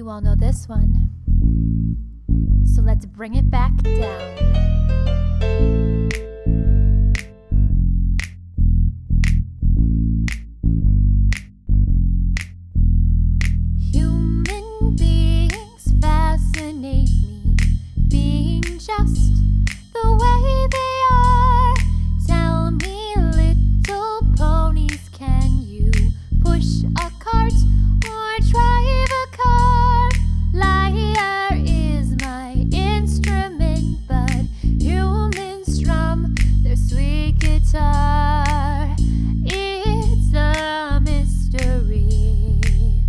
You all know this one, so let's bring it back down. Human beings fascinate me, being just the way they are. Tell me, little ponies, can you push a cart or drive a car? Lyre is my instrument, but humans strum their sweet guitar. It's a mystery.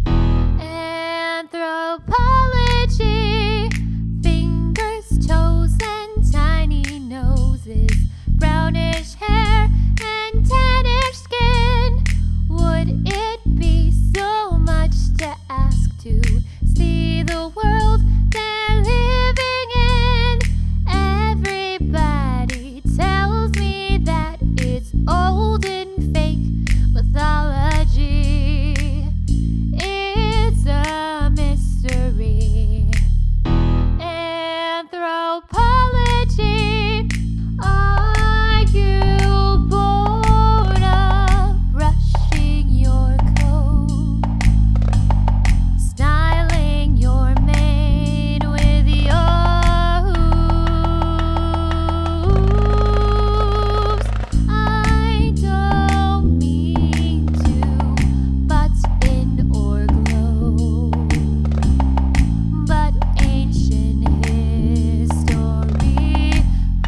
Anthropology, fingers, toes, and tiny noses, brownish hair and tannish skin. Would it be so much to ask to see the world they're living in? Everybody tells me that it's old and fake mythology. It's a mystery. Anthropology, are you bored of brushing your coat, styling your mane with your hooves? I don't mean to butt in or glow, but ancient history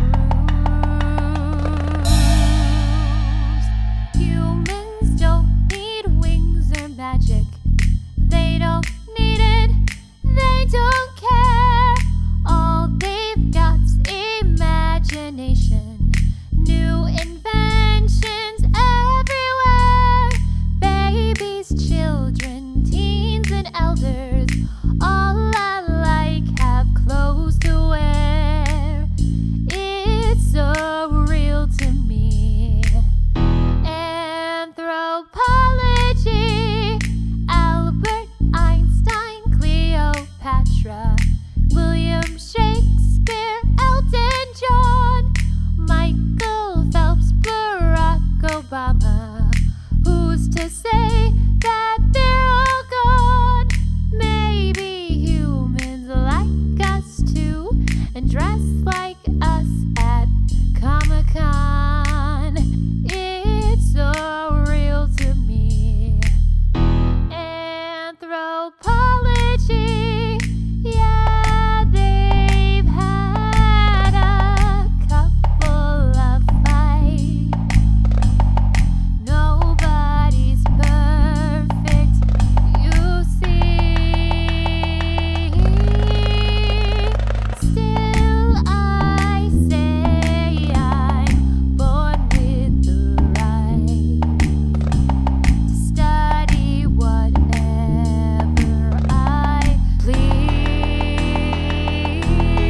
proves humans don't need wings or magic. They don't need it, they don't care. All they've got's imagination, new inventions everywhere. Babies, children, teens, and elders, all alike have clothes to wear. It's so real to me. Anthropology, Albert Einstein, Cleopatra, William Shakespeare, Elton John, Michael Phelps, Barack Obama. Who's to say that they're all gone? Maybe humans like us too, and dress like us at Comic-Con. It's so real to me. Anthropology, yeah, they've had a couple of fights. Nobody's perfect, you see. Still, I say I'm born with the right to study whatever I please.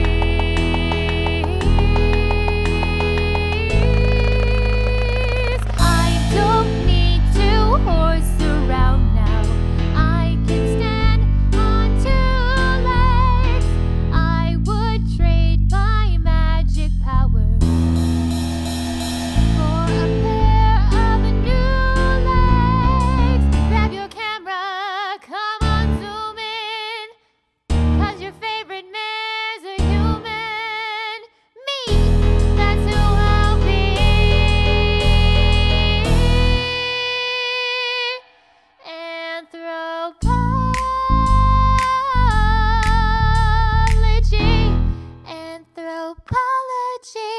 I don't need to horse around now. I can stand on two legs. I would trade my magic power for a pair of new legs. Grab your camera, come on, zoom in, 'cause your favorite man's a human. Me, that's who I'll be. Anthropology, anthropology.